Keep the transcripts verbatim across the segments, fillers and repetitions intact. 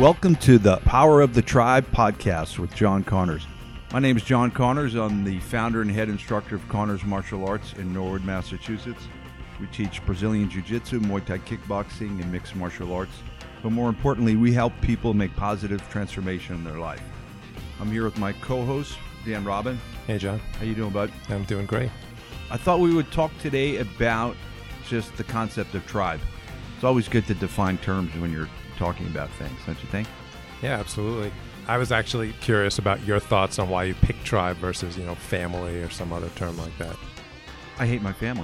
Welcome to the Power of the Tribe podcast with John Connors. My name is John Connors. I'm the founder and head instructor of Connors Martial Arts in Norwood, Massachusetts. We teach Brazilian Jiu-Jitsu, Muay Thai kickboxing, and mixed martial arts. But more importantly, we help people make positive transformation in their life. I'm here with my co-host, Dan Robin. Hey, John. How you doing, bud? I'm doing great. I thought we would talk today about just the concept of tribe. It's always good to define terms when you're talking about things, don't you think? Yeah, absolutely. I was actually curious about your thoughts on why you pick tribe versus, you know, family or some other term like that. I hate my family.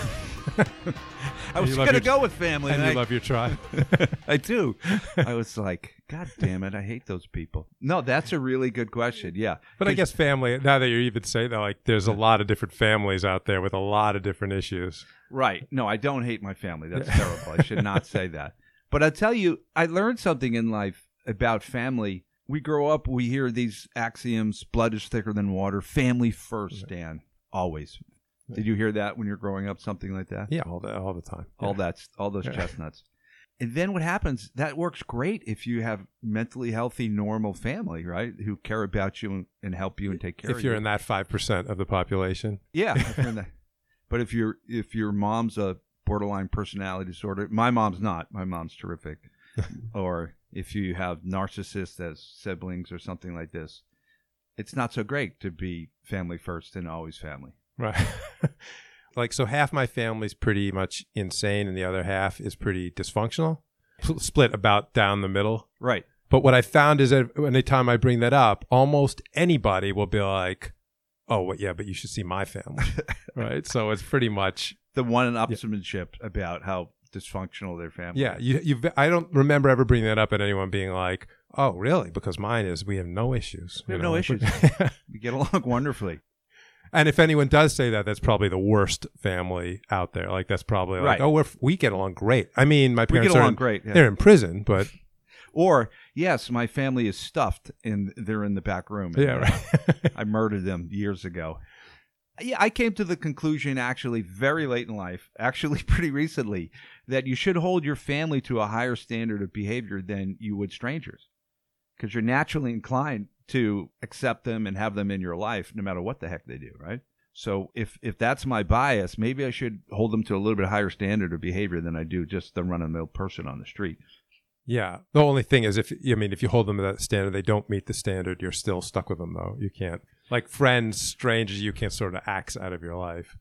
I was You love going to your- go with family. And and you I, love your tribe. I do. I was like, God damn it, I hate those people. No, that's a really good question. Yeah. But I guess family, now that you're even saying that, like, there's a lot of different families out there with a lot of different issues. Right. No, I don't hate my family. That's terrible. I should not say that. But I tell you, I learned something in life about family. We grow up, we hear these axioms, blood is thicker than water, family first, Dan, always. Did you hear that when you're growing up, something like that? Yeah, all the, all the time. All Yeah. that, all those Yeah. chestnuts. And then what happens, that works great if you have mentally healthy, normal family, right, who care about you and, and help you and take care of you. If you're in that five percent of the population. Yeah. If you're in that. But if, you're, if your mom's a borderline personality disorder, my mom's not. My mom's terrific. Or if you have narcissists as siblings or something like this, it's not so great to be family first and always family. Right. Like, so half my family's pretty much insane and the other half is pretty dysfunctional. P- Split about down the middle. Right. But what I found is that anytime I bring that up, almost anybody will be like, oh, well, yeah, but you should see my family. Right. So it's pretty much. The one-upsmanship about how dysfunctional their family Yeah. is. You, you, I don't remember ever bringing that up at anyone being like, oh, really? Because mine is, we have no issues. We have you no know? issues. We get along wonderfully. And if anyone does say that, that's probably the worst family out there. Like, that's probably like, Right. oh, we're, we get along great. I mean, my We parents get are along in, great. Yeah. they're in prison, but Or, yes, my family is stuffed and they're in the back room. yeah, right. I murdered them years ago. Yeah, I came to the conclusion actually very late in life, actually pretty recently, that you should hold your family to a higher standard of behavior than you would strangers. Because you're naturally inclined to accept them and have them in your life no matter what the heck they do, right? So if, if that's my bias, maybe I should hold them to a little bit higher standard of behavior than I do just the run-of-the-mill person on the street. Yeah. The only thing is, if I mean, if you hold them to that standard, they don't meet the standard, you're still stuck with them, though. You can't, like friends, strangers, you can't sort of axe out of your life.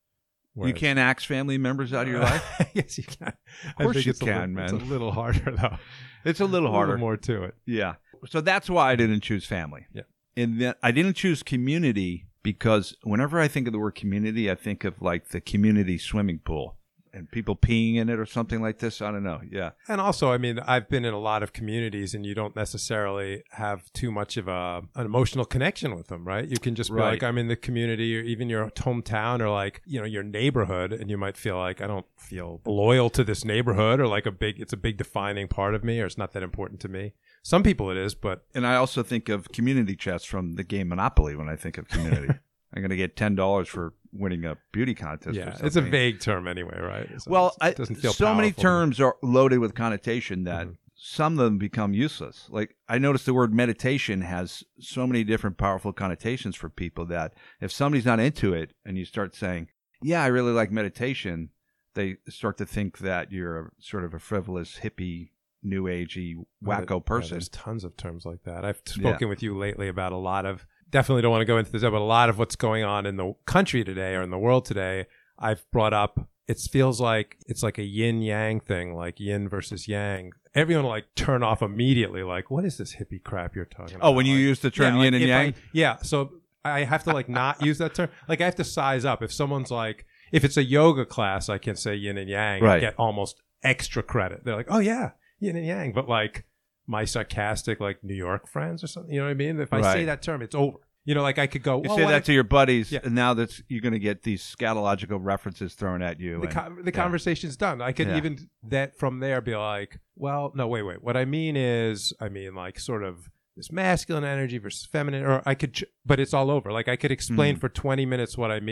You Whereas- can't axe family members out of your life? Yes, you can. Of course think you it's a can, little, man. It's a little harder, though. It's a little A harder. little more to it. Yeah. So that's why I didn't choose family. Yeah. And then I didn't choose community because whenever I think of the word community, I think of like the community swimming pool and people peeing in it or something like this. I don't know. Yeah. And also, I mean, I've been in a lot of communities and you don't necessarily have too much of a an emotional connection with them, right? You can just be Right. like, I'm in the community or even your hometown or like, you know, your neighborhood. And you might feel like, I don't feel loyal to this neighborhood or like a big, it's a big defining part of me or it's not that important to me. Some people it is, but And I also think of community chests from the game Monopoly when I think of community. I'm going to get ten dollars for winning a beauty contest or yeah, something. it's a vague term anyway, right? So Well, it's- I, it doesn't feel so many powerful. terms are loaded with connotation that Mhm. some of them become useless. Like I noticed the word meditation has so many different powerful connotations for people that if somebody's not into it and you start saying, yeah, I really like meditation, they start to think that you're a, sort of a frivolous, hippie, new agey, Well, wacko yeah, person. there's tons of terms like that. I've Yeah. spoken with you lately about a lot of, definitely don't want to go into this, but a lot of what's going on in the country today or in the world today, I've brought up, it feels like it's like a yin yang thing, like yin versus yang. Everyone will like turn off immediately, like, what is this hippie crap you're talking about? Oh, when you Like, use the term yeah, yin like and if I- yang? yeah. So I have to like not use that term. Like I have to size up. If someone's like, if it's a yoga class, I can say yin and yang Right. and get almost extra credit. They're like, oh yeah, yin and yang. But like my sarcastic like New York friends or something, you know what I mean? If I say Right. that term, it's over. You know, like I could go, You well, say what that if- to your buddies, Yeah. and now that's you're going to get these scatological references thrown at you. the, and- con- the yeah. conversation's done. I could Yeah. even that from there be like, well, no, wait, wait. What I mean is, I mean like sort of this masculine energy versus feminine, or I could, ch- but it's all over. Like I could explain Mm. for twenty minutes what I mean,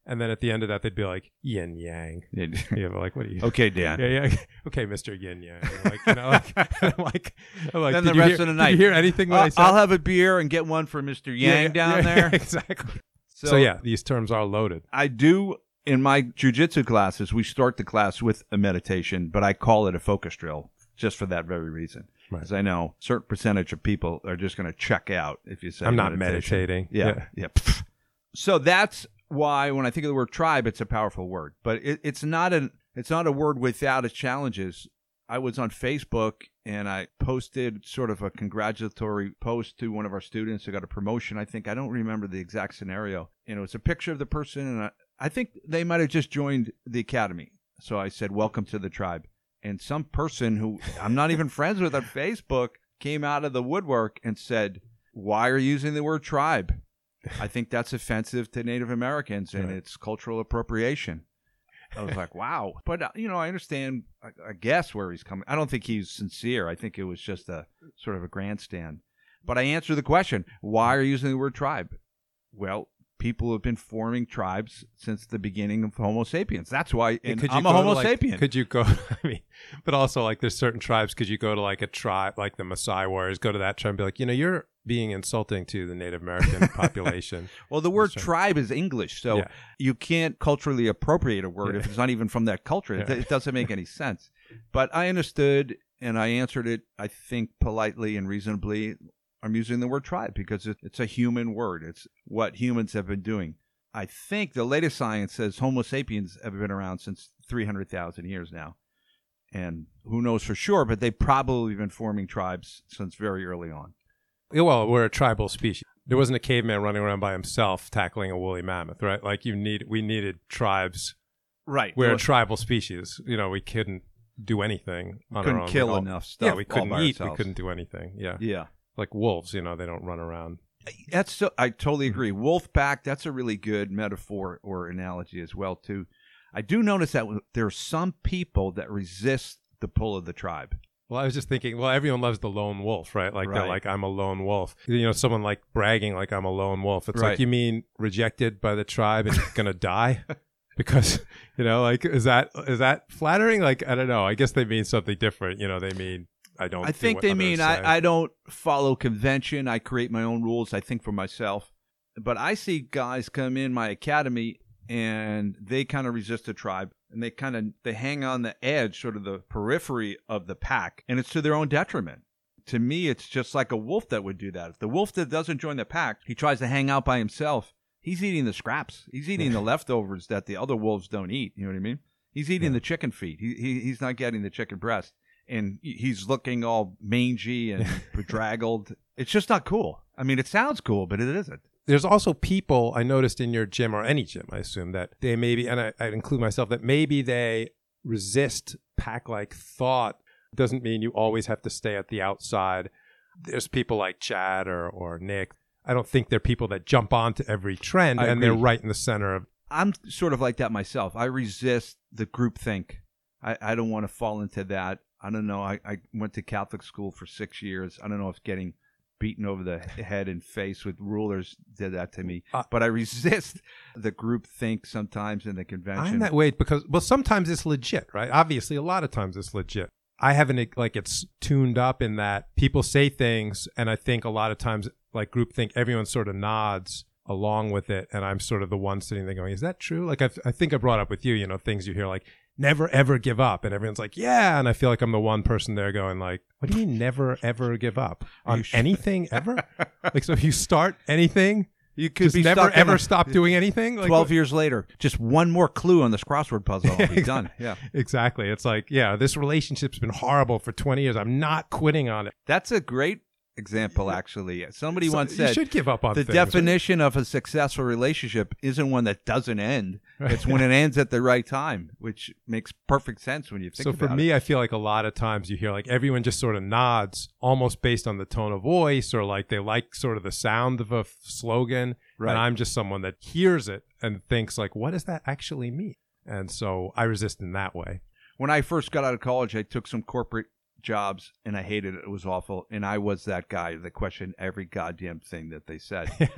And then at the end of that, they'd be like, yin yang. Yeah. Yeah, but like, what are you? Okay, Dan. Yeah, yeah. Okay, Mister Yin Yang. Like, you know, like, I'm like, I'm like, Then did the you rest hear, of the did night, you hear anything that Uh, I said? I'll have a beer and get one for Mister Yang Yeah, yeah, down yeah, there. yeah, exactly. So, So yeah, these terms are loaded. I do in my jujitsu classes. We start the class with a meditation, but I call it a focus drill just for that very reason. Right. Because I know a certain percentage of people are just going to check out if you say I'm not meditation. meditating. Yeah, yeah. Pfft. So that's why when I think of the word tribe, it's a powerful word, but it, it's not an it's not a word without its challenges. I was on Facebook and I posted sort of a congratulatory post to one of our students who got a promotion. I think I don't remember the exact scenario, and it was a picture of the person, and I, I think they might have just joined the academy. So I said, "Welcome to the tribe." And some person who I'm not even friends with on Facebook came out of the woodwork and said, "Why are you using the word tribe? I think that's offensive to Native Americans and Right. it's cultural appropriation." I was like, wow. But, uh, you know, I understand, I, I guess, where he's coming. I don't think he's sincere. I think it was just a sort of a grandstand. But I answer the question, why are you using the word tribe? Well, people have been forming tribes since the beginning of Homo sapiens. That's why and Could you I'm a go to, Homo like- sapien. Could you go? I mean, but also like there's certain tribes. Could you go to like a tribe like the Maasai warriors? Go to that tribe and be like, you know, you're being insulting to the Native American population. Well, the word That's tribe is English, so Yeah. you can't culturally appropriate a word Yeah. if it's not even from that culture. It, Yeah. it doesn't make any sense. But I understood, and I answered it, I think, politely and reasonably. I'm using the word tribe because it, it's a human word. It's what humans have been doing. I think the latest science says Homo sapiens have been around since three hundred thousand years now. And who knows for sure, but they've probably been forming tribes since very early on. Yeah, well, we're a tribal species. There wasn't a caveman running around by himself tackling a woolly mammoth, right? Like you need, we needed tribes. Right. We're a tribal species. You know, we couldn't do anything on our couldn't own. kill We all- enough stuff. Yeah, we all couldn't by eat. We ourselves. couldn't do anything. Yeah. Yeah. Like wolves, you know, they don't run around. That's so, I totally agree. Wolf pack, that's a really good metaphor or analogy as well too. I do notice that there are some people that resist the pull of the tribe. Well, I was just thinking, well, everyone loves the lone wolf, right? Like they're Right. like, I'm a lone wolf. You know, someone like bragging like I'm a lone wolf. It's Right. like, you mean rejected by the tribe and gonna die? Because, you know, like, is that is that flattering? Like, I don't know. I guess they mean something different. You know, they mean I don't. I do think what they others mean say. I, I don't follow convention. I create my own rules. I think for myself. But I see guys come in my academy and they kind of resist the tribe and they kind of they hang on the edge, sort of the periphery of the pack, and it's to their own detriment. To me, it's just like a wolf that would do that. If the wolf that doesn't join the pack, he tries to hang out by himself. He's eating the scraps. He's eating the leftovers that the other wolves don't eat. You know what I mean? He's eating Yeah. the chicken feet. He, he he's not getting the chicken breast, and he's looking all mangy and bedraggled. It's just not cool. I mean, it sounds cool, but it isn't. There's also people I noticed in your gym or any gym, I assume, that they maybe, and I, I'd include myself, that maybe they resist pack-like thought. Doesn't mean you always have to stay at the outside. There's people like Chad or, or Nick. I don't think they're people that jump onto every trend I and they're agree. right in the center of. I'm sort of like that myself. I resist the group think. I, I don't want to fall into that. I don't know. I, I went to Catholic school for six years. I don't know if getting beaten over the head and face with rulers did that to me. Uh, but I resist the group think sometimes in the convention. I'm that way because, well, sometimes it's legit, right? Obviously, a lot of times it's legit. I haven't, like, it's tuned up in that people say things, and I think a lot of times, like, groupthink, everyone sort of nods along with it, and I'm sort of the one sitting there going, is that true? Like, I've, I think I brought up with you, you know, things you hear like, never ever give up, and everyone's like, yeah, and I feel like I'm the one person there going like, what do you mean never ever give up on You should- anything ever? Like, so if you start anything, You could just be never stuck in ever a- stop doing anything? Like, Twelve years later, just one more clue on this crossword puzzle, I'll be done. Yeah, exactly. It's like, yeah, this relationship's been horrible for twenty years. I'm not quitting on it. that's a great example. Actually, somebody So once you said should give up on the things, right? definition of a successful relationship isn't one that doesn't end. It's when it ends at the right time, which makes perfect sense when you think So about for it. me, I feel like a lot of times you hear like everyone just sort of nods almost based on the tone of voice, or like they like sort of the sound of a f- slogan. Right. And I'm just someone that hears it and thinks like, what does that actually mean? And so I resist in that way. When I first got out of college, I took some corporate jobs and I hated it. It was awful. And I was that guy that questioned every goddamn thing that they said.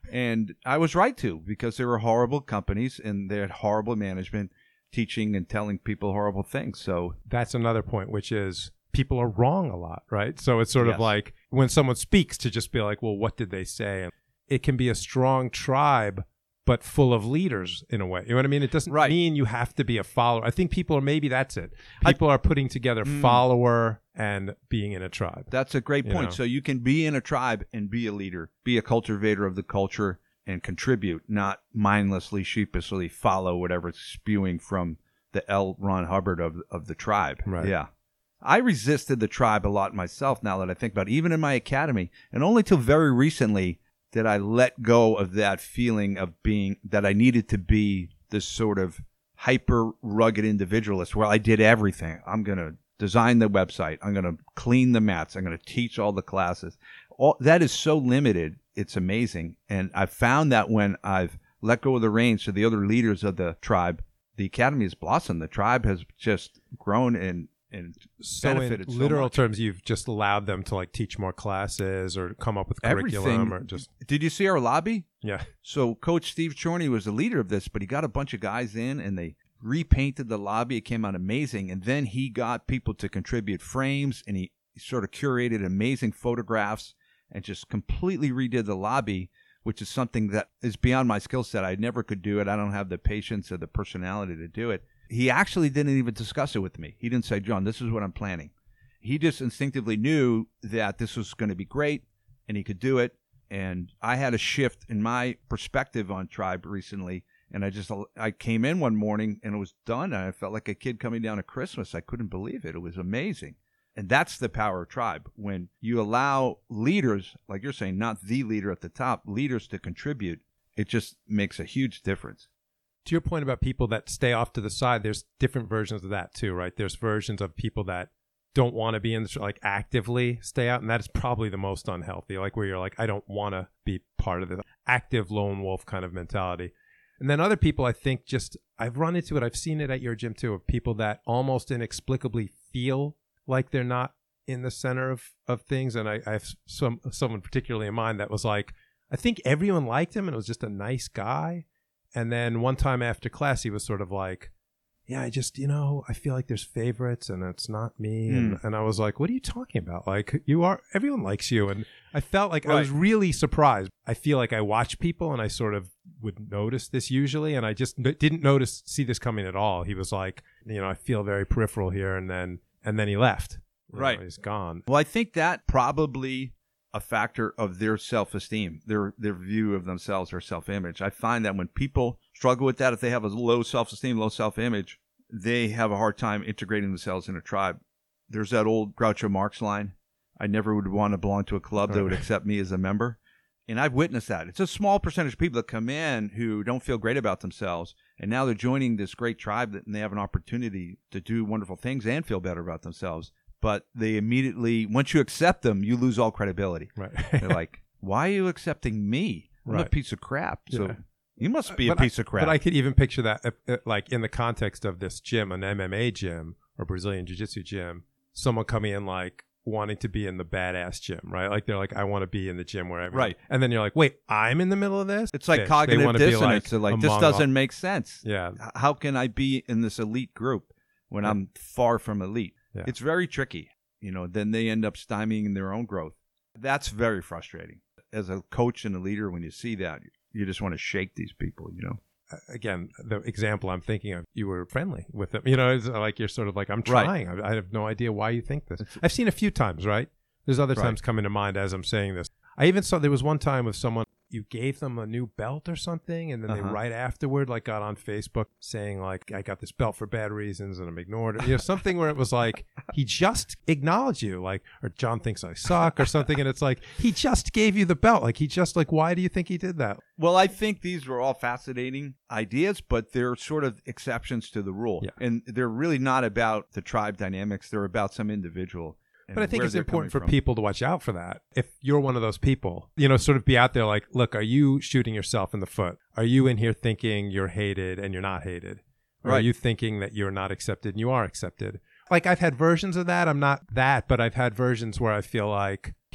And I was right to, because there were horrible companies and they had horrible management teaching and telling people horrible things. So that's another point, which is people are wrong a lot, right? So it's sort Yes. of like when someone speaks to just be like, well, what did they say? And it can be a strong tribe, but full of leaders in a way. You know what I mean? It doesn't Right. mean you have to be a follower. I think people are, maybe that's it. People are putting together Mm. follower and being in a tribe. that's a great You point. know. So you can be in a tribe and be a leader, be a cultivator of the culture and contribute, not mindlessly, sheepishly follow whatever's spewing from the L. Ron Hubbard of, of the tribe. Right. Yeah. I resisted the tribe a lot myself now that I think about it, even in my academy. And only till very recently did I let go of that feeling of being, that I needed to be this sort of hyper rugged individualist where I did everything. I'm going to design the website. I'm going to clean the mats. I'm going to teach all the classes. All that is so limited. It's amazing. And I've found that when I've let go of the reins to the other leaders of the tribe, the academy has blossomed. The tribe has just grown and, and So in benefited so literal much. terms, you've just allowed them to like teach more classes or come up with curriculum Everything. or just, Did you see our lobby? yeah. So Coach Steve Chorney was the leader of this, but he got a bunch of guys in and they repainted the lobby. It came out amazing. And then he got people to contribute frames and he sort of curated amazing photographs and just completely redid the lobby, which is something that is beyond my skill set. I never could do it. I don't have the patience or the personality to do it. He actually didn't even discuss it with me. He didn't say, John, this is what I'm planning. He just instinctively knew that this was going to be great and he could do it. And I had a shift in my perspective on tribe recently. And I just, I came in one morning and it was done. And I felt like a kid coming down at Christmas. I couldn't believe it. It was amazing. And that's the power of tribe. When you allow leaders, like you're saying, not the leader at the top, leaders to contribute, it just makes a huge difference. To your point about people that stay off to the side, there's different versions of that too, right? There's versions of people that don't want to be in this, like actively stay out. And that is probably the most unhealthy, like where you're like, I don't want to be part of the active lone wolf kind of mentality. And then other people, I think just, I've run into it. I've seen it at your gym too, of people that almost inexplicably feel like they're not in the center of, of things. And I, I have some someone particularly in mind that was like, I think everyone liked him and it was just a nice guy. And then one time after class, he was sort of like, yeah, I just, you know, I feel like there's favorites and it's not me. Mm. And, and I was like, what are you talking about? Like, you are, everyone likes you. And I felt like I Right. was really surprised. I feel like I watch people and I sort of would notice this usually. And I just n- didn't notice, see this coming at all. He was like, you know, I feel very peripheral here. And then, and then he left. You Right. know, he's gone. Well, I think that probably a factor of their self-esteem, their their view of themselves, their self-image. I find that when people struggle with that, if they have a low self-esteem, low self-image, they have a hard time integrating themselves in a tribe. There's that old Groucho Marx line, I never would want to belong to a club that would accept me as a member. And I've witnessed that. It's a small percentage of people that come in who don't feel great about themselves, and now they're joining this great tribe that, and they have an opportunity to do wonderful things and feel better about themselves. But they immediately, once you accept them, you lose all credibility. Right. They're like, why are you accepting me? I'm a Right. piece of crap. So Yeah. you must be a But I- piece of crap. But I could even picture that, uh, uh, like in the context of this gym, an M M A gym or Brazilian Jiu-Jitsu gym, someone coming in like wanting to be in the badass gym, right? Like they're like, I want to be in the gym where everyone, Right. and then you're like, wait, I'm in the middle of this. It's like Fish. They cognitive wanna be, dissonance. They're like, this among doesn't all- make sense. Yeah, H- How can I be in this elite group when Yeah. I'm far from elite? Yeah. It's very tricky. You know, then they end up stymieing their own growth. That's very frustrating. As a coach and a leader, when you see that, you just want to shake these people, you know? again, the example I'm thinking of, you were friendly with them. You know, it's like you're sort of like, I'm Right. trying. I, I have no idea why you think this. I've seen a few times, right? There's other Right. times coming to mind as I'm saying this. I even saw there was one time with someone, you gave them a new belt or something, and then they Uh-huh. right afterward like got on Facebook saying like, I got this belt for bad reasons and I'm ignored it. You know, something where it was like he just acknowledged you, like, or John thinks I suck or something, and it's like he just gave you the belt. Like he just like, why do you think he did that? Well, I think these were all fascinating ideas, but they're sort of exceptions to the rule. Yeah. And they're really not about the tribe dynamics. They're about some individual. and But I think where it's they're important for coming from. people to watch out for that. If you're one of those people, you know, sort of be out there like, look, are you shooting yourself in the foot? Are you in here thinking you're hated and you're not hated? Or are Right. you thinking that you're not accepted and you are accepted? Like I've had versions of that. I'm not that, but I've had versions where I feel like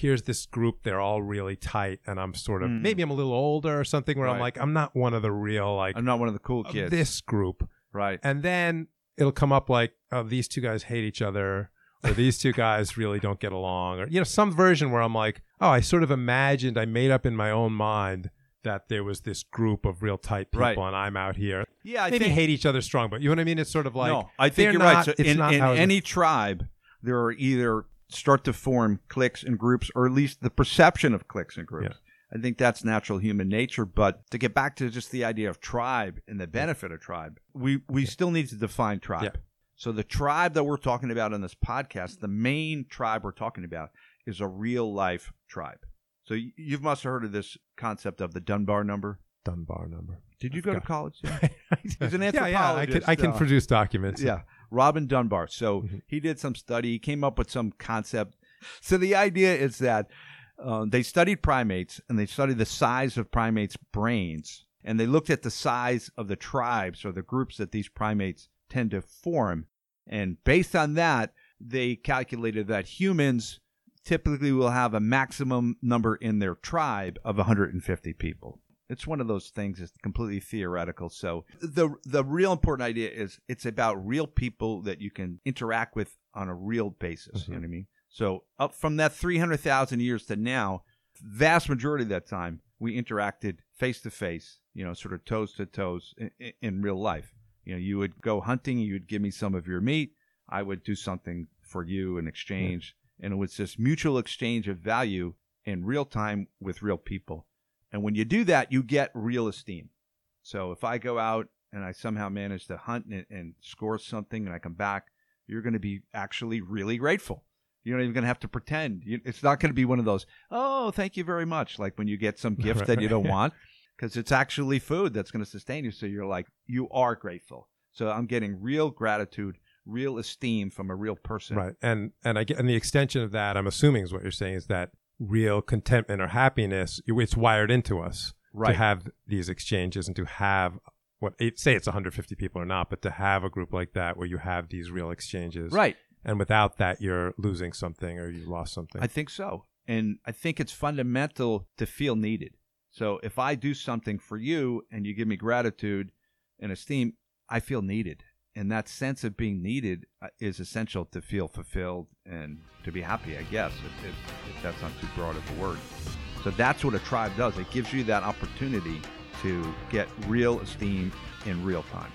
here's this group, they're all really tight, and I'm sort of, Mm. maybe I'm a little older or something where I'm Right. like, I'm not one of the real, like, I'm not one of the cool of kids. this group. Right. And then it'll come up like, oh, these two guys hate each other, or these two guys really don't get along, or, you know, some version where I'm like, oh, I sort of imagined, I made up in my own mind that there was this group of real tight people, Right. and I'm out here. Yeah, I Maybe think hate each other strong, but you know what I mean? It's sort of like, no, I think they're you're not, right. So it's in not in how it- any tribe, there are either start to form cliques and groups, or at least the perception of cliques and groups. I think that's natural human nature. But to get back to just the idea of tribe and the benefit of tribe, we, we still need to define tribe. Yeah. So the tribe that we're talking about in this podcast, the main tribe we're talking about is a real life tribe. So you, you must have heard of this concept of the Dunbar number. Dunbar number. Did you I go to forgot. college? Yeah. He's an Yeah, anthropologist. yeah, I can, I can uh, produce documents. Yeah, Robin Dunbar. So Mhm. he did some study. He came up with some concept. So the idea is that uh, they studied primates, and they studied the size of primates' brains, and they looked at the size of the tribes or the groups that these primates tend to form. And based on that, they calculated that humans typically will have a maximum number in their tribe of one hundred fifty people. It's one of those things that's completely theoretical. So the the real important idea is it's about real people that you can interact with on a real basis. Mm-hmm. You know what I mean? So up from that three hundred thousand years to now, vast majority of that time, we interacted face to face, you know, sort of toes to toes in, in real life. You know, you would go hunting, you would give me some of your meat, I would do something for you in exchange. Yeah. And it was this mutual exchange of value in real time with real people. And when you do that, you get real esteem. So if I go out and I somehow manage to hunt and, and score something and I come back, you're going to be actually really grateful. You're not even going to have to pretend. You, it's not going to be one of those, oh, thank you very much, like when you get some gift Right, that you right. don't want, because it's actually food that's going to sustain you. So you're like, you are grateful. So I'm getting real gratitude, real esteem from a real person. Right. And and I get and the extension of that, I'm assuming is what you're saying, is that real contentment or happiness, it's wired into us Right. to have these exchanges and to have what say it's one hundred fifty people or not, but to have a group like that where you have these real exchanges. Right. And without that, you're losing something or you've lost something. I think so. And I think it's fundamental to feel needed. So if I do something for you and you give me gratitude and esteem, I feel needed. And that sense of being needed uh, is essential to feel fulfilled and to be happy, I guess, if, if, if that's not too broad of a word. So that's what a tribe does. It gives you that opportunity to get real esteem in real time.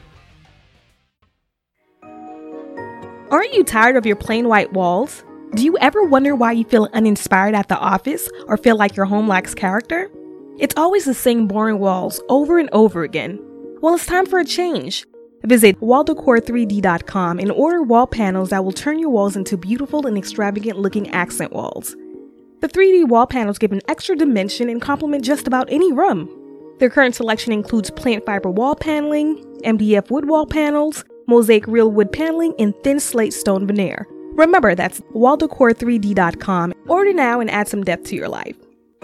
Aren't you tired of your plain white walls? Do you ever wonder why you feel uninspired at the office or feel like your home lacks character? It's always the same boring walls over and over again. Well, it's time for a change. Visit wall decor three d dot com and order wall panels that will turn your walls into beautiful and extravagant looking accent walls. The three D wall panels give an extra dimension and complement just about any room. Their current selection includes plant fiber wall paneling, M D F wood wall panels, mosaic real wood paneling, and thin slate stone veneer. Remember, that's wall decor three d dot com. Order now and add some depth to your life.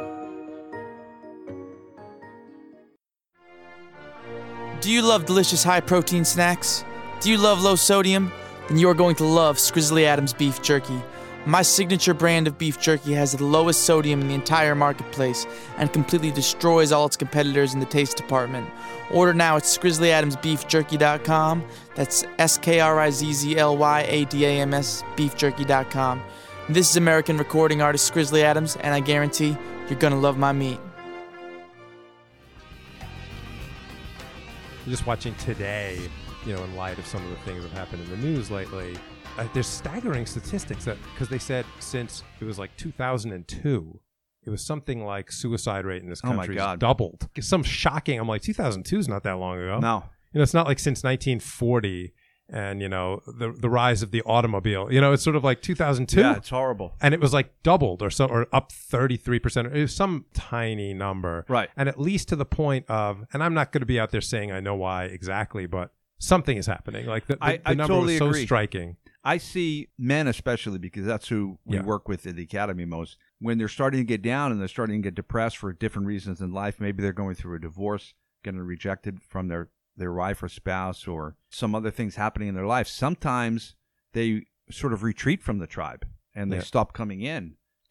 Do you love delicious high-protein snacks? Do you love low sodium? Then you are going to love Scrizzly Adams Beef Jerky. My signature brand of beef jerky has the lowest sodium in the entire marketplace and completely destroys all its competitors in the taste department. Order now at scrizzly adams beef jerky dot com. That's S K R I Z Z L Y A D A M S beef jerky dot com. This is American recording artist Scrizzly Adams, and I guarantee you're gonna love my meat. Just watching today, you know, in light of some of the things that have happened in the news lately, uh, there's staggering statistics that, because they said since it was like two thousand two, it was something like suicide rate in this Oh my country God. doubled. Some shocking. I'm like, two thousand two is not that long ago. No. You know, it's not like since nineteen forty and, you know, the the rise of the automobile. You know, it's sort of like two thousand two. Yeah, it's horrible. And it was like doubled or so, or up thirty-three percent. It was some tiny number. Right. And at least to the point of, and I'm not going to be out there saying I know why exactly, but something is happening. Like the, the, I- the I number totally was so agree. striking. I see men especially, because that's who we Yeah. work with at the Academy most, when they're starting to get down and they're starting to get depressed for different reasons in life. Maybe they're going through a divorce, getting rejected from their, their wife or spouse, or some other things happening in their life. Sometimes they sort of retreat from the tribe and they Yeah. stop coming in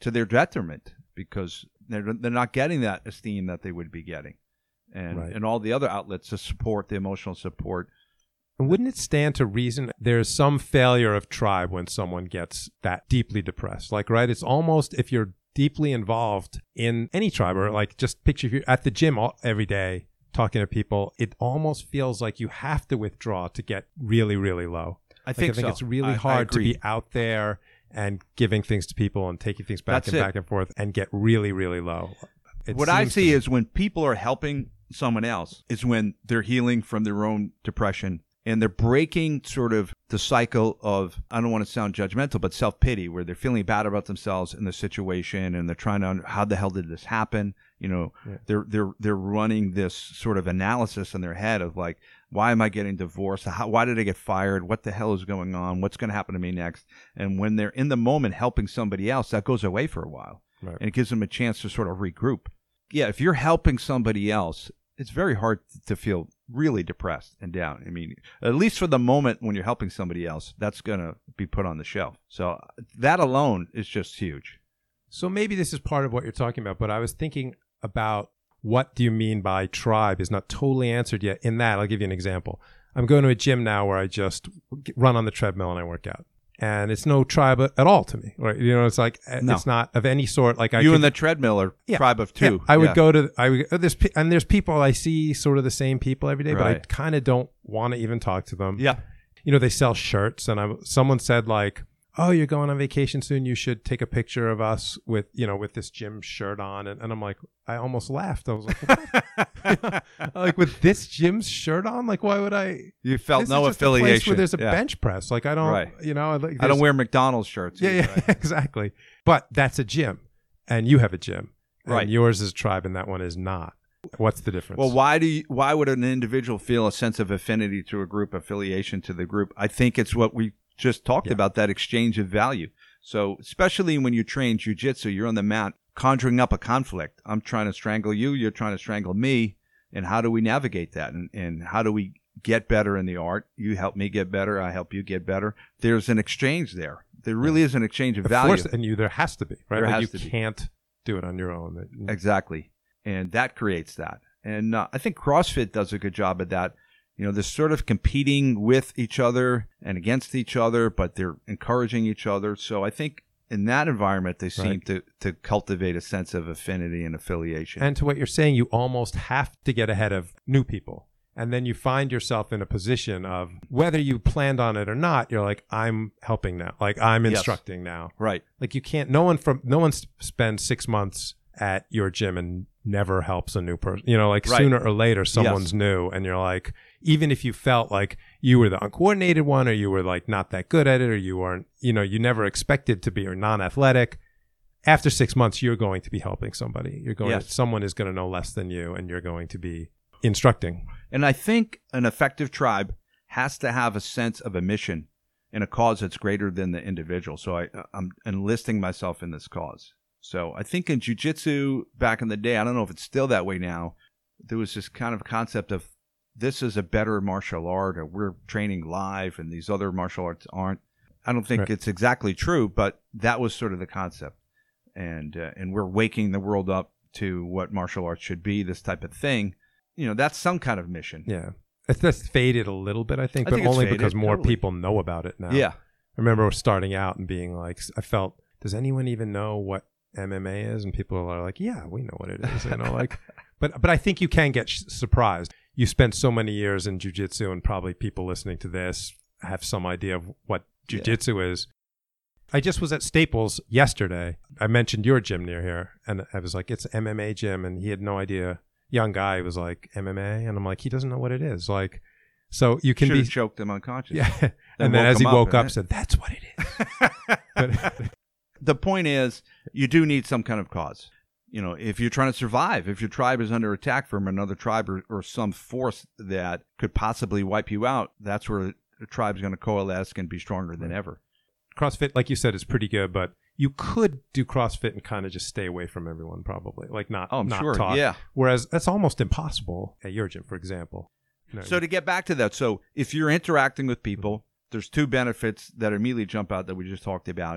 to their detriment because they're they're not getting that esteem that they would be getting, and Right. and all the other outlets to support the emotional support. And wouldn't it stand to reason there's some failure of tribe when someone gets that deeply depressed? Like, right? It's almost if you're deeply involved in any tribe, or like just picture if you're at the gym all, every day talking to people, it almost feels like you have to withdraw to get really, really low. I Like, think I think so. it's really I- I hard to agree. be out there and giving things to people and taking things back That's and it. back and forth and get really, really low. It What I seems to see me- is when people are helping someone else is when they're healing from their own depression and they're breaking sort of the cycle of, I don't want to sound judgmental, but self-pity, where they're feeling bad about themselves in the situation and they're trying to, under- how the hell did this happen? You know, Yeah. they're they're they're running this sort of analysis in their head of like, why am I getting divorced? How, why did I get fired? What the hell is going on? What's going to happen to me next? And when they're in the moment helping somebody else, that goes away for a while. Right. And it gives them a chance to sort of regroup. Yeah, if you're helping somebody else, it's very hard to feel really depressed and down. I mean, at least for the moment when you're helping somebody else, that's going to be put on the shelf. So that alone is just huge. So maybe this is part of what you're talking about, but I was thinking about what do you mean by tribe is not totally answered yet. In that, I'll give you an example. I'm going to a gym now where I just run on the treadmill and I work out. And it's no tribe at all to me, right? You know, it's like No. it's not of any sort. Like I you could, and the treadmill are Yeah. tribe of two. Yeah, I would Yeah. go to I would, there's pe- and there's people I see sort of the same people every day, but I Right. kind of don't want to even talk to them. Yeah. You know, they sell shirts, and I someone said like, "Oh, you're going on vacation soon. You should take a picture of us with you know with this gym shirt on." And, and I'm like, I almost laughed. I was like, what? Like with this gym's shirt on, like why would I? You felt This no is just a place affiliation. where there's a Yeah. bench press. Like I don't, Right. you know, like, I don't there's- wear McDonald's shirts. Yeah, either, yeah, right? exactly. But that's a gym, and you have a gym, and Right. yours is tribe, and that one is not. What's the difference? Well, why do you, why would an individual feel a sense of affinity to a group, affiliation to the group? I think it's what we just talked Yeah. about, that exchange of value. So especially when you train jiu-jitsu, you're on the mat conjuring up a conflict. I'm trying to strangle you, you're trying to strangle me, and how do we navigate that? And, and how do we get better in the art? You help me get better, I help you get better. There's an exchange there. There really is an exchange of Of value. course, and you there has to be, right? There Like, has you to be. can't do it on your own. Exactly. And that creates that. And uh, I think CrossFit does a good job at that. You know, they're sort of competing with each other and against each other, but they're encouraging each other. So I think in that environment, they seem Right. to, to cultivate a sense of affinity and affiliation. And to what you're saying, you almost have to get ahead of new people. And then you find yourself in a position of whether you planned on it or not, you're like, I'm helping now. Like I'm Yes. instructing now. right. Like you can't, no one from, no one s- spends six months at your gym and never helps a new person. You know, like Right. sooner or later, someone's new. And you're like, even if you felt like you were the uncoordinated one or you were like not that good at it or you weren't, you know, you never expected to be or non-athletic. After six months, you're going to be helping somebody. You're going, Yes. to, someone is going to know less than you and you're going to be instructing. And I think an effective tribe has to have a sense of a mission and a cause that's greater than the individual. So I, I'm enlisting myself in this cause. So I think in jiu-jitsu back in the day, I don't know if it's still that way now, there was this kind of concept of this is a better martial art, or we're training live and these other martial arts aren't. I don't think Right. it's exactly true, but that was sort of the concept. And uh, and we're waking the world up to what martial arts should be, this type of thing. You know, that's some kind of mission. Yeah. It's just faded a little bit, I think, I but think it's only faded, because more totally. people know about it now. Yeah. I remember starting out and being like, I felt, does anyone even know what M M A is? And people are like, yeah, we know what it is. You know, like, but but I think you can get sh- surprised. You spent so many years in jiu-jitsu, and probably people listening to this have some idea of what jiu-jitsu is. I just was at Staples yesterday. I mentioned your gym near here, and I was like, it's an M M A gym, and he had no idea. Young guy was like, M M A? And I'm like, he doesn't know what it is. Like, so you can Should be... have choked him unconscious. Yeah. And And then woke as he him up, woke up, right? said, that's what it is. But, The point is, you do need some kind of cause. You know, if you're trying to survive, if your tribe is under attack from another tribe or, or some force that could possibly wipe you out, that's where the tribe's going to coalesce and be stronger than ever. CrossFit, like you said, is pretty good, but you could do CrossFit and kind of just stay away from everyone, probably. Like not, Oh, I'm not sure. talk. Yeah. Whereas that's almost impossible at your gym, for example. You know, So to get back to that, so if you're interacting with people, there's two benefits that immediately jump out that we just talked about.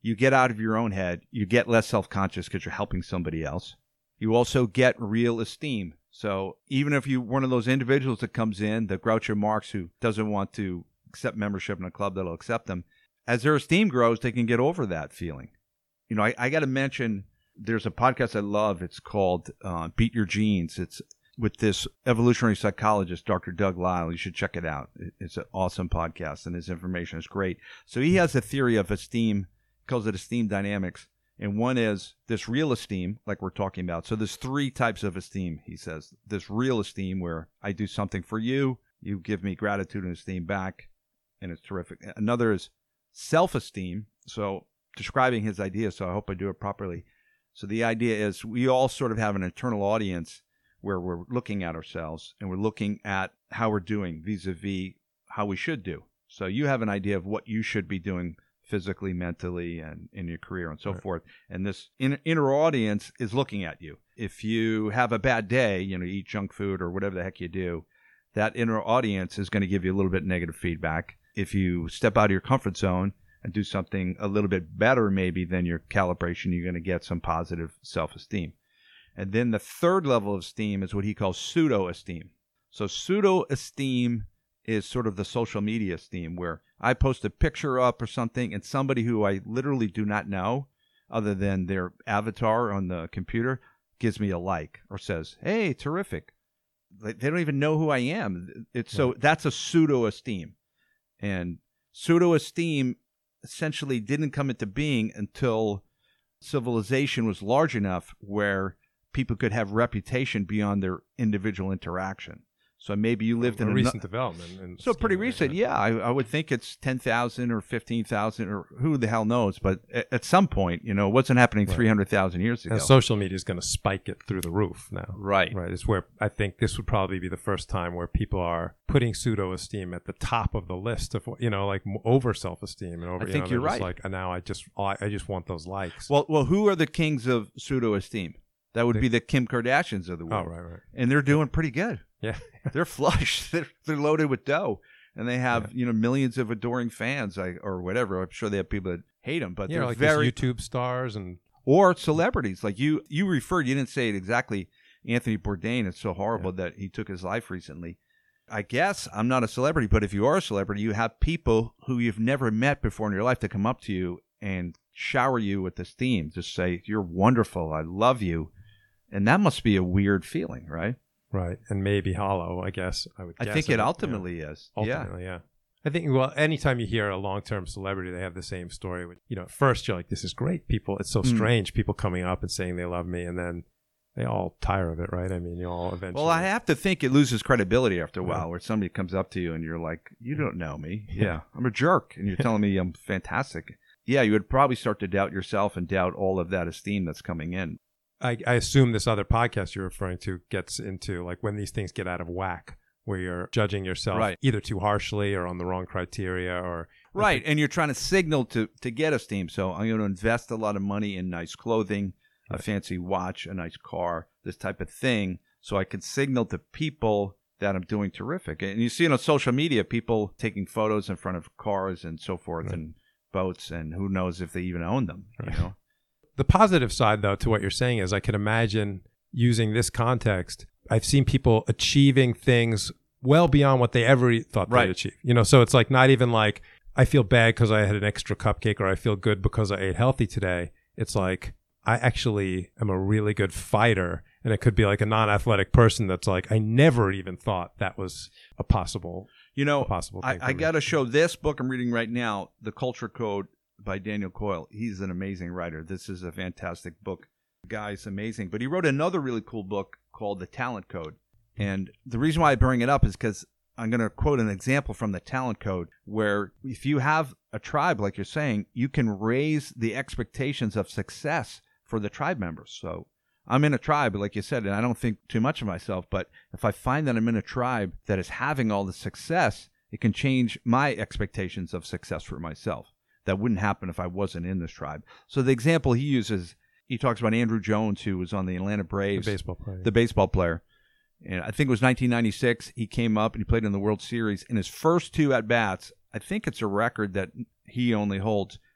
You get out of your own head. You get less self-conscious because you're helping somebody else. You also get real esteem. So even if you're one of those individuals that comes in, the Groucho Marx who doesn't want to accept membership in a club that'll accept them, as their esteem grows, they can get over that feeling. You know, I, I got to mention, there's a podcast I love. It's called uh, Beat Your Genes. It's with this evolutionary psychologist, Doctor Doug Lisle. You should check it out. It's an awesome podcast, and his information is great. So he has a theory of esteem, calls it esteem dynamics. And one is this real esteem, like we're talking about. So there's three types of esteem, he says. This real esteem where I do something for you, you give me gratitude and esteem back, and it's terrific. Another is self-esteem. So describing his idea, so I hope I do it properly. So the idea is we all sort of have an internal audience where we're looking at ourselves and we're looking at how we're doing vis-a-vis how we should do. So you have an idea of what you should be doing physically, mentally, and in your career and so right. forth. And this in, inner audience is looking at you. If you have a bad day, you know, you eat junk food or whatever the heck you do, that inner audience is going to give you a little bit negative feedback. If you step out of your comfort zone and do something a little bit better maybe than your calibration, you're going to get some positive self-esteem. And then the third level of esteem is what he calls pseudo-esteem. So pseudo-esteem is sort of the social media esteem where I post a picture up or something and somebody who I literally do not know other than their avatar on the computer gives me a like or says, hey, terrific. They don't even know who I am. It's so right. That's a pseudo-esteem. And pseudo-esteem essentially didn't come into being until civilization was large enough where people could have reputation beyond their individual interaction. So maybe you lived a, in a a recent development. In so pretty recent, yeah. I, I would think it's ten thousand or fifteen thousand or who the hell knows. But at, at some point, you know, it wasn't happening right. three hundred thousand years ago. And social media is going to spike it through the roof now. Right. Right. It's where I think this would probably be the first time where people are putting pseudo-esteem at the top of the list of, you know, like over self-esteem. And over, I think you know, you're right. Like, and now I just, I, I just want those likes. Well, well, who are the kings of pseudo-esteem? That would they, be the Kim Kardashians of the world. Oh, right, right. And they're doing pretty good. Yeah. They're flush. They're, they're loaded with dough. And they have, yeah. you know, millions of adoring fans like, or whatever. I'm sure they have people that hate them. But yeah, they're like very YouTube stars and... Or celebrities. Like you you referred, you didn't say it exactly, Anthony Bourdain. It's so horrible yeah. that he took his life recently. I guess I'm not a celebrity, but if you are a celebrity, you have people who you've never met before in your life to come up to you and shower you with esteem. Just say, you're wonderful. I love you. And that must be a weird feeling, right? Right. And maybe hollow, I guess. I would guess. I think it, it ultimately you know, is. Ultimately, yeah. yeah. I think, well, anytime you hear a long-term celebrity, they have the same story. You know, at first you're like, this is great. People, it's so Mm. strange. People coming up and saying they love me. And then they all tire of it, right? I mean, you all eventually. Well, I have to think it loses credibility after a Yeah. while where somebody comes up to you and you're like, you don't know me. Yeah. I'm a jerk. And you're telling me I'm fantastic. Yeah. You would probably start to doubt yourself and doubt all of that esteem that's coming in. I, I assume this other podcast you're referring to gets into like when these things get out of whack, where you're judging yourself Right. either too harshly or on the wrong criteria or Right. And you're trying to signal to, to get esteem. So I'm going to invest a lot of money in nice clothing, a fancy watch, a nice car, this type of thing. So I can signal to people that I'm doing terrific. And you see it on social media, people taking photos in front of cars and so forth Right. and boats, and who knows if they even own them, you Right. know? The positive side, though, to what you're saying is I can imagine using this context. I've seen people achieving things well beyond what they ever thought Right. they'd achieve. You know, so it's like not even like I feel bad because I had an extra cupcake or I feel good because I ate healthy today. It's like I actually am a really good fighter. And it could be like a non-athletic person that's like, I never even thought that was a possible, You know, a possible I, thing. I got to show this book I'm reading right now, The Culture Code by Daniel Coyle. He's an amazing writer. This is a fantastic book. The guy's amazing. But he wrote another really cool book called The Talent Code. And the reason why I bring it up is because I'm going to quote an example from the Talent Code where if you have a tribe, like you're saying, you can raise the expectations of success for the tribe members. So I'm in a tribe, like you said, and I don't think too much of myself, but if I find that I'm in a tribe that is having all the success, it can change my expectations of success for myself. That wouldn't happen if I wasn't in this tribe. So the example he uses, he talks about Andrew Jones, who was on the Atlanta Braves. The baseball player. The baseball player. And I think it was nineteen ninety-six. He came up and he played in the World Series. In his first two at-bats, I think it's a record that he only holds.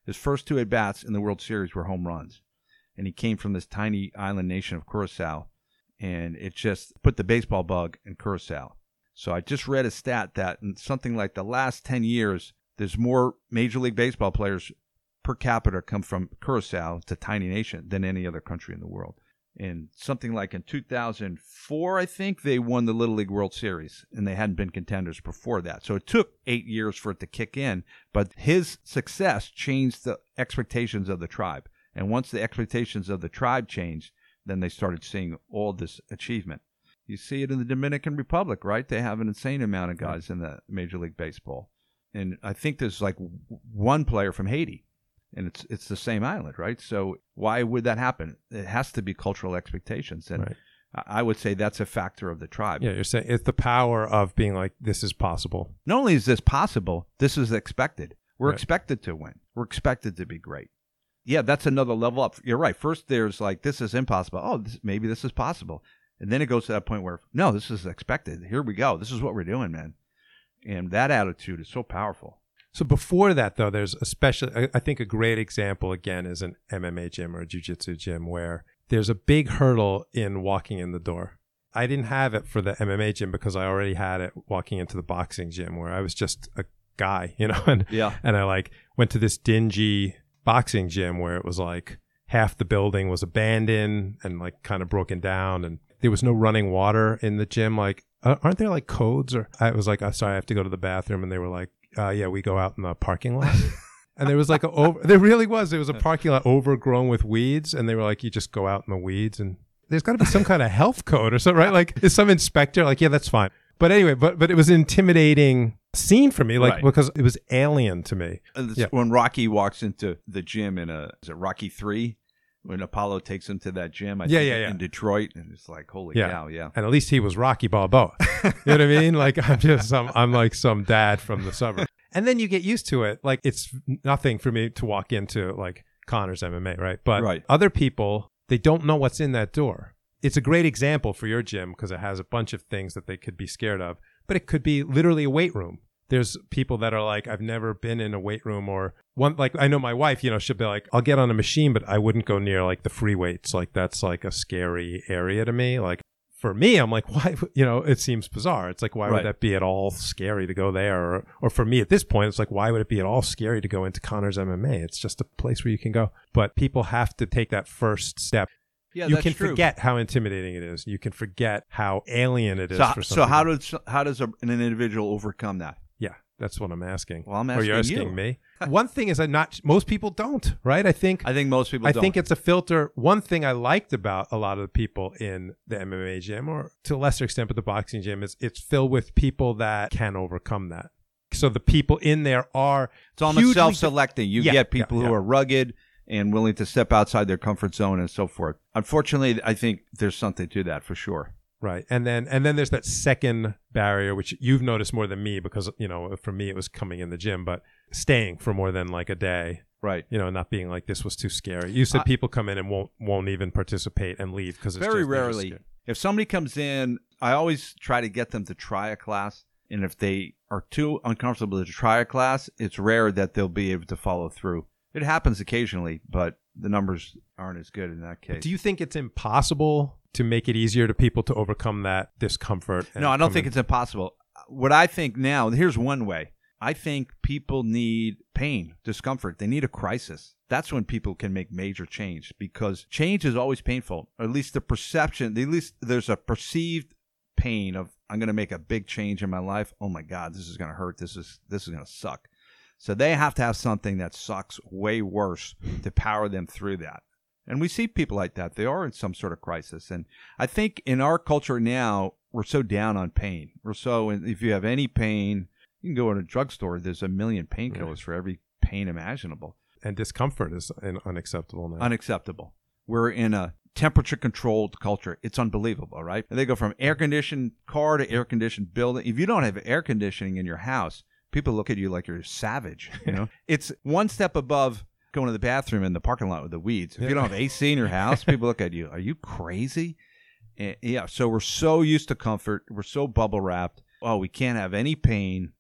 His first two at-bats in the World Series were home runs. And he came from this tiny island nation of Curacao. And it just put the baseball bug in Curacao. So I just read a stat that in something like the last ten years, there's more Major League Baseball players per capita come from Curacao, it's a tiny nation, than any other country in the world. And something like in two thousand four, I think, they won the Little League World Series, and they hadn't been contenders before that. So it took eight years for it to kick in, but his success changed the expectations of the tribe. And once the expectations of the tribe changed, then they started seeing all this achievement. You see it in the Dominican Republic, right? They have an insane amount of guys in the Major League Baseball. And I think there's like one player from Haiti, and it's it's the same island, right? So why would that happen? It has to be cultural expectations. And Right. I would say that's a factor of the tribe. Yeah, you're saying it's the power of being like, this is possible. Not only is this possible, this is expected. We're Right. expected to win. We're expected to be great. Yeah, that's another level up. You're right. First, there's like, this is impossible. Oh, this, maybe this is possible. And then it goes to that point where, no, this is expected. Here we go. This is what we're doing, man. And that attitude is so powerful. So before that, though, there's a special, I I think a great example, again, is an M M A gym or a jiu-jitsu gym where there's a big hurdle in walking in the door. I didn't have it for the M M A gym because I already had it walking into the boxing gym where I was just a guy, you know, and, Yeah. and I like went to this dingy boxing gym where it was like half the building was abandoned and like kind of broken down, and there was no running water in the gym. Like, uh, aren't there like codes? Or I was like, oh, sorry, I have to go to the bathroom. And they were like, uh, yeah, we go out in the parking lot. And there was like a, over, there really was, there was a parking lot overgrown with weeds. And they were like, you just go out in the weeds, and there's got to be some kind of health code or something, right? Like, is some inspector like, yeah, that's fine. But anyway, but, but it was an intimidating scene for me, like, Right. because it was alien to me. And this- Yeah. When Rocky walks into the gym in a, is it Rocky three? When Apollo takes him to that gym, I Yeah, think yeah, yeah. in Detroit, and it's like, holy Yeah. cow, yeah. And at least he was Rocky Balboa. You know what I mean? Like, I'm just some, I'm like some dad from the suburbs. And then you get used to it. Like, it's nothing for me to walk into like Connor's M M A, right? But Right. other people, they don't know what's in that door. It's a great example for your gym because it has a bunch of things that they could be scared of, but it could be literally a weight room. There's people that are like, I've never been in a weight room, or one, like, I know my wife, you know, she'll be like, I'll get on a machine, but I wouldn't go near like the free weights. Like, that's like a scary area to me. Like, for me, I'm like, why, you know, it seems bizarre. It's like, why Right. would that be at all scary to go there? Or, or for me at this point, it's like, why would it be at all scary to go into Connor's M M A? It's just a place where you can go. But people have to take that first step. Yeah, you that's can true. forget how intimidating it is. You can forget how alien it is So, for some so how people. does how does a, an individual overcome that? Yeah, that's what I'm asking. Well, I'm Or you're asking asking you. me. One thing is that not most people don't, right? I think I think most people I don't. think it's a filter. One thing I liked about a lot of the people in the M M A gym, or to a lesser extent, but the boxing gym, is it's filled with people that can overcome that. So the people in there are It's almost hugely- self-selecting. You Yeah, get people yeah, who yeah. are rugged and willing to step outside their comfort zone and so forth. Unfortunately, I think there's something to that for sure. Right. And then and then there's that second barrier, which you've noticed more than me because, you know, for me it was coming in the gym, but staying for more than like a day, Right. you know, not being like, this was too scary. You said I- people come in and won't won't even participate and leave because it's Very just, they're just rarely. scared. If somebody comes in, I always try to get them to try a class. And if they are too uncomfortable to try a class, it's rare that they'll be able to follow through. It happens occasionally, but the numbers aren't as good in that case. Do you think it's impossible to make it easier to people to overcome that discomfort? and No, I don't come think in? it's impossible. What I think now, here's one way. I think people need pain, discomfort. They need a crisis. That's when people can make major change, because change is always painful, or at least the perception, at least there's a perceived pain of, I'm going to make a big change in my life. Oh my God, this is going to hurt. This is, this is going to suck. So they have to have something that sucks way worse to power them through that. And we see people like that. They are in some sort of crisis. And I think in our culture now, we're so down on pain. We're so, if you have any pain, you can go in a drugstore. There's a million painkillers for every pain imaginable. And discomfort is un- unacceptable now. Unacceptable. We're in a temperature-controlled culture. It's unbelievable, right? And they go from air-conditioned car to air-conditioned building. If you don't have air conditioning in your house, people look at you like you're a savage. You know, it's one step above going to the bathroom in the parking lot with the weeds. If you don't have A C in your house, people look at you. Are you crazy? And yeah. So we're so used to comfort. We're so bubble wrapped. Oh, we can't have any pain.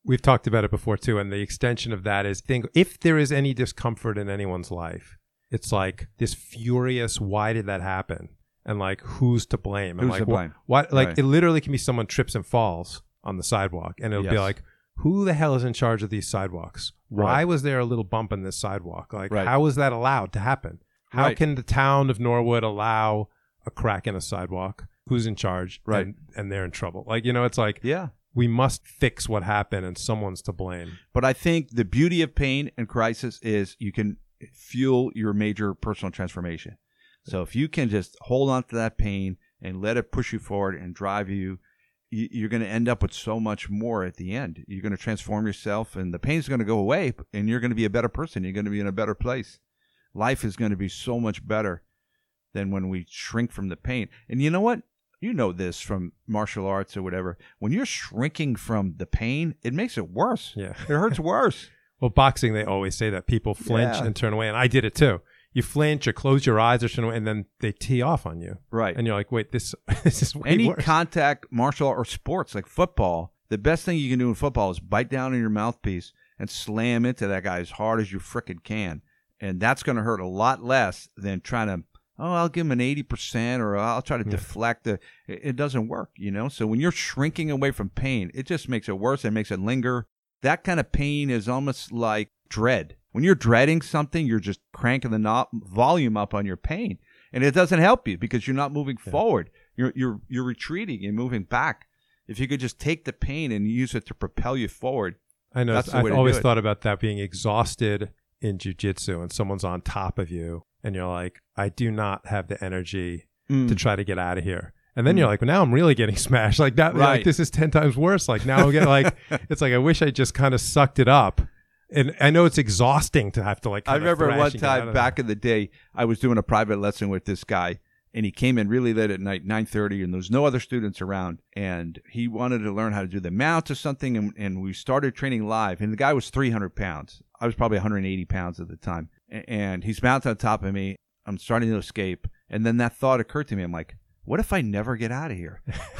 we've talked about it before too, and the extension of that is think if there is any discomfort in anyone's life, it's like this furious, why did that happen? And like, who's to blame? And Who's like, to blame? What, like Right. it literally can be someone trips and falls on the sidewalk, and it'll be Yes. like, who the hell is in charge of these sidewalks? Why Right. was there a little bump in this sidewalk? Like, Right. how was that allowed to happen? How Right. can the town of Norwood allow a crack in a sidewalk? Who's in charge? Right. And, and they're in trouble. Like, you know, it's like, Yeah. we must fix what happened and someone's to blame. But I think the beauty of pain and crisis is you can fuel your major personal transformation. So if you can just hold on to that pain and let it push you forward and drive you, you- you're going to end up with so much more at the end. You're going to transform yourself, and the pain is going to go away, and you're going to be a better person. You're going to be in a better place. Life is going to be so much better than when we shrink from the pain. And you know what? You know this from martial arts or whatever. When you're shrinking from the pain, it makes it worse. Yeah. It hurts worse. Well, boxing, they always say that people flinch Yeah. and turn away. And I did it too. You flinch or close your eyes or turn away, and then they tee off on you. Right. And you're like, wait, this, this is way Any worse. contact martial art or sports like football, the best thing you can do in football is bite down on your mouthpiece and slam into that guy as hard as you frickin' can. And that's going to hurt a lot less than trying to, oh, I'll give him an eighty percent or I'll try to Yeah. deflect. The, it, it doesn't work, you know? So when you're shrinking away from pain, it just makes it worse and makes it linger. That kind of pain is almost like dread. When you're dreading something, you're just cranking the no- volume up on your pain. And it doesn't help you because you're not moving Yeah. forward. You're, you're, you're retreating and moving back. If you could just take the pain and use it to propel you forward. I know. That's the I've way to always do it. thought about that being exhausted in jiu-jitsu and someone's on top of you and you're like, I do not have the energy Mm. to try to get out of here. And then Mm. you're like, well, now I'm really getting smashed. Like that, Right. like this is ten times worse. Like now I'm getting like, it's like, I wish I just kind of sucked it up. And I know it's exhausting to have to like, I kinda remember thrash one and get out time of back in the day, I was doing a private lesson with this guy, and he came in really late at night, nine thirty, and there was no other students around. And he wanted to learn how to do the mounts or something, and, and we started training live. And the guy was three hundred pounds. I was probably one hundred eighty pounds at the time. A- And he's mounted on top of me. I'm starting to escape. And then that thought occurred to me. I'm like, what if I never get out of here?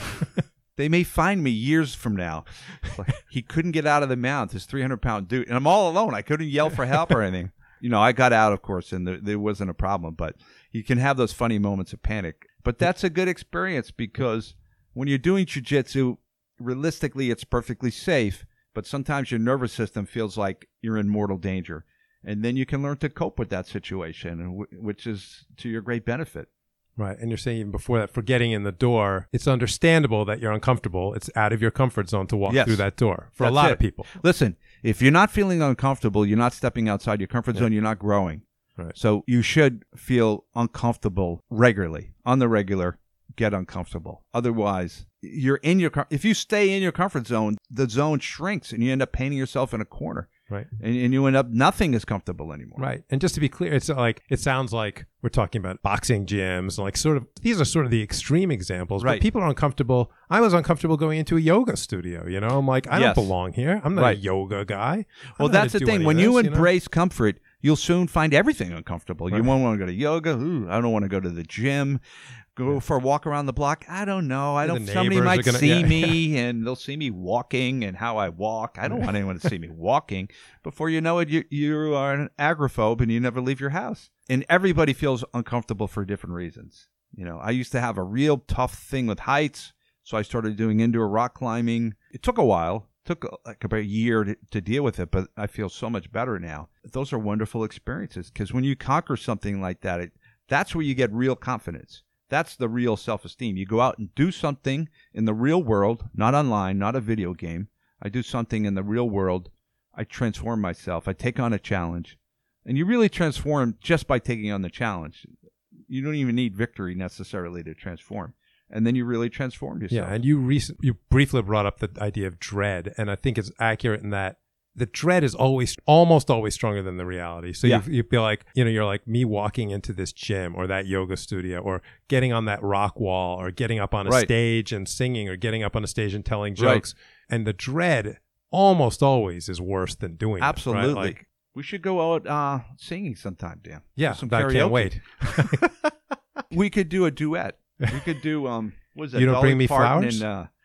They may find me years from now. Like, he couldn't get out of the mount, this three hundred pound dude. And I'm all alone. I couldn't yell for help or anything. You know, I got out, of course, and there, there wasn't a problem. But you can have those funny moments of panic. But that's a good experience because when you're doing jiu-jitsu, realistically, it's perfectly safe. But sometimes your nervous system feels like you're in mortal danger. And then you can learn to cope with that situation, and w- which is to your great benefit. Right. And you're saying even before that, for getting in the door, it's understandable that you're uncomfortable. It's out of your comfort zone to walk Yes. through that door for That's a lot it. of people. Listen, if you're not feeling uncomfortable, you're not stepping outside your comfort zone, you're not growing. Right. So you should feel uncomfortable regularly. On the regular, get uncomfortable. Otherwise, you're in your com- if you stay in your comfort zone, the zone shrinks and you end up painting yourself in a corner. Right. And, and you end up nothing is comfortable anymore. Right. And just to be clear, it's like, it sounds like we're talking about boxing gyms, like sort of, these are sort of the extreme examples, Right. but people are uncomfortable. I was uncomfortable going into a yoga studio, you know, I'm like, I Yes. don't belong here. I'm not Right. a yoga guy. I Well, don't know how that's to the do thing. any When of you this, know? embrace comfort, you'll soon find everything uncomfortable. You Right. won't want to go to yoga. Ooh, I don't want to go to the gym. Go for a walk around the block. I don't know. I The don't. Somebody neighbors might are gonna- see yeah. me, and they'll see me walking and how I walk. I don't want anyone to see me walking. Before you know it, you you are an agoraphobe, and you never leave your house. And everybody feels uncomfortable for different reasons. You know, I used to have a real tough thing with heights, so I started doing indoor rock climbing. It took a while. It took uh, like about a year to, to deal with it, but I feel so much better now. Those are wonderful experiences because when you conquer something like that, it, that's where you get real confidence. That's the real self-esteem. You go out and do something in the real world, not online, not a video game. I do something in the real world. I transform myself. I take on a challenge. And you really transform just by taking on the challenge. You don't even need victory necessarily to transform. And then you really transform yourself. Yeah. And you, rec- you briefly brought up the idea of dread. And I think it's accurate in that the dread is always, almost always stronger than the reality. So Yeah. you, you feel like, you know, you're like me walking into this gym or that yoga studio or getting on that rock wall or getting up on a Right. stage and singing or getting up on a stage and telling Right. jokes. And the dread almost always is worse than doing it. right? Absolutely. Like, We should go out uh, singing sometime, Dan. yeah, Do some I karaoke. can't wait. We could do a duet. We could do, um, what is that? You Don't Dolly Bring Me Parton Flowers? And, uh,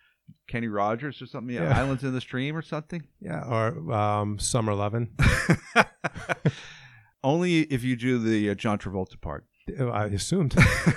Kenny Rogers or something? Yeah, Yeah. Islands in the Stream or something? Yeah, or um, Summer Eleven. Only if you do the uh, John Travolta part. I assumed.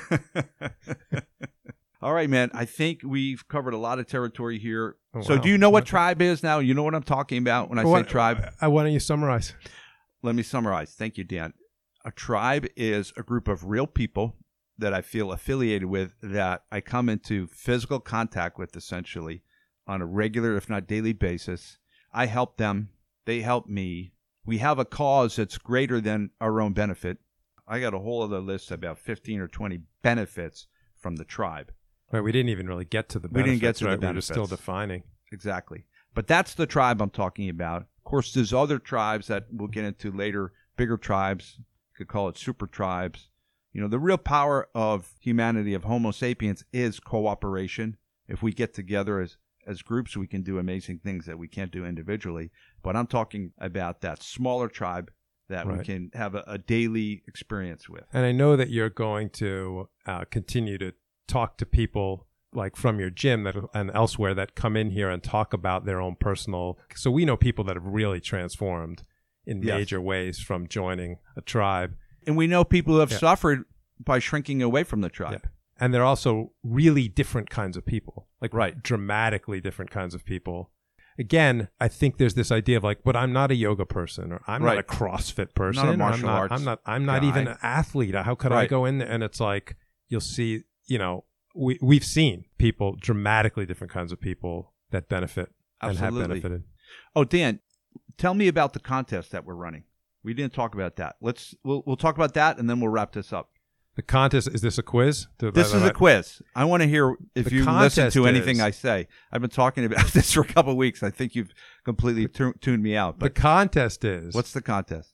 All right, man. I think we've covered a lot of territory here. Oh, so wow. do you know what tribe is now? You know what I'm talking about when I What- say tribe? I, why don't you summarize? Let me summarize. Thank you, Dan. A tribe is a group of real people that I feel affiliated with, that I come into physical contact with essentially on a regular, if not daily basis. I help them. They help me. We have a cause that's greater than our own benefit. I got a whole other list, about fifteen or twenty benefits from the tribe. Right, we didn't even really get to the benefits. We didn't get to the right? We were benefits. still defining. Exactly. But that's the tribe I'm talking about. Of course, there's other tribes that we'll get into later, bigger tribes. You could call it super tribes. You know, the real power of humanity, of Homo sapiens, is cooperation. If we get together as, as groups, we can do amazing things that we can't do individually. But I'm talking about that smaller tribe that we Right. can have a, a daily experience with. And I know that you're going to uh, continue to talk to people like from your gym that and elsewhere that come in here and talk about their own personal. So we know people that have really transformed in Yes. major ways from joining a tribe. And we know people who have Yeah. suffered by shrinking away from the tribe. Yeah. And they're also really different kinds of people, like Right. dramatically different kinds of people. Again, I think there's this idea of like, but I'm not a yoga person, or I'm Right. not a CrossFit person, Not a or martial I'm not, arts I'm not, I'm not guy. even an athlete. How could I Right. go in there? And it's like, you'll see, you know, we, we've seen people, dramatically different kinds of people that benefit and have Absolutely. benefited. Oh, Dan, tell me about the contest that we're running. We didn't talk about that. Let's we'll we'll talk about that, and then we'll wrap this up. The contest, is this a quiz? Do- This is a quiz. I want to hear if The you listen contest to anything is- I say. I've been talking about this for a couple of weeks. I think you've completely tu- tuned me out. The But contest is what's the contest?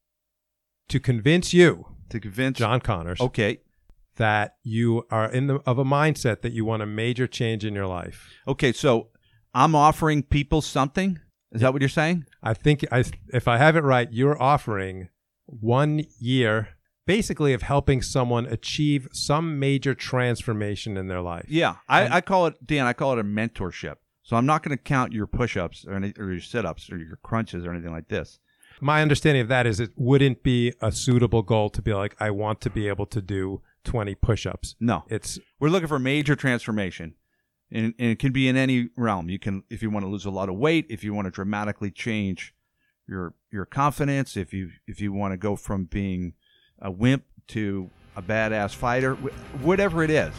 to convince you, To convince John Connors, Okay. that you are in the of a mindset that you want a major change in your life. Okay, so I'm offering people something. Is that what you're saying? I think I, if I have it right, you're offering one year basically of helping someone achieve some major transformation in their life. Yeah. I, And- I call it, Dan, I call it a mentorship. So I'm not going to count your push-ups or, any, or your sit-ups or your crunches or anything like this. My understanding of that is it wouldn't be a suitable goal to be like, I want to be able to do twenty push-ups. No. It's We're looking for major transformation. And, and it can be in any realm. You can, if you want to lose a lot of weight, if you want to dramatically change your your confidence, if you if you want to go from being a wimp to a badass fighter, wh- whatever it is.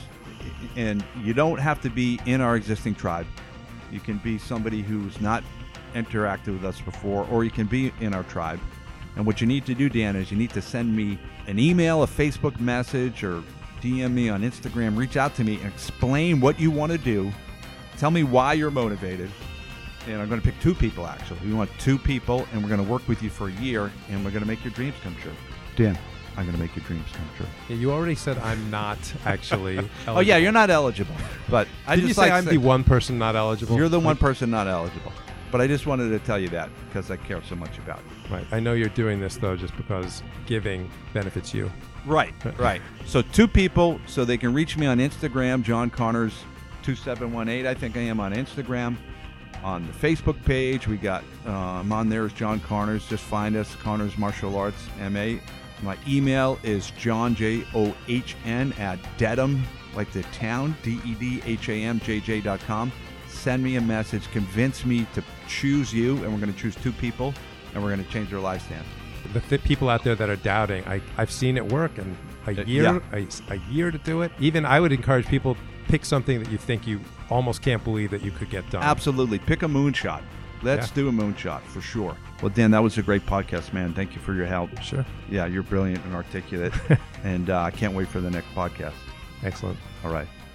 And you don't have to be in our existing tribe. You can be somebody who's not interacted with us before, or you can be in our tribe. And what you need to do, Dan, is you need to send me an email, a Facebook message, or D M me on Instagram. Reach out to me and explain what you want to do. Tell me why you're motivated. And I'm going to pick two people, actually. We want two people, and we're going to work with you for a year, and we're going to make your dreams come true. Dan, I'm going to make your dreams come true. yeah, you already said I'm not actually eligible. Oh, yeah, you're not eligible. But I Did just you say like I'm say- the one person not eligible? You're the one person not eligible. But I just wanted to tell you that because I care so much about you. Right. I know you're doing this though just because giving benefits you. Right, right. So two people, so they can reach me on Instagram, John Connors two seven one eight. I think I am on Instagram. On the Facebook page, we got, uh, I'm on there as John Connors. Just find us, Connors Martial Arts M A. My email is John, J O H N, at Dedham, like the town, D E D H A M J J dot com. Send me a message. Convince me to choose you, and we're going to choose two people, and we're going to change their lives, Dan. The th- people out there that are doubting, I, I've seen it work, and a Uh, year, yeah. a, a year to do it. Even I would encourage people, pick something that you think you almost can't believe that you could get done. Absolutely. Pick a moonshot. Let's Yeah. do a moonshot for sure. Well, Dan, that was a great podcast, man. Thank you for your help. Sure. Yeah, you're brilliant and articulate. and uh, I can't wait for the next podcast. Excellent. All right.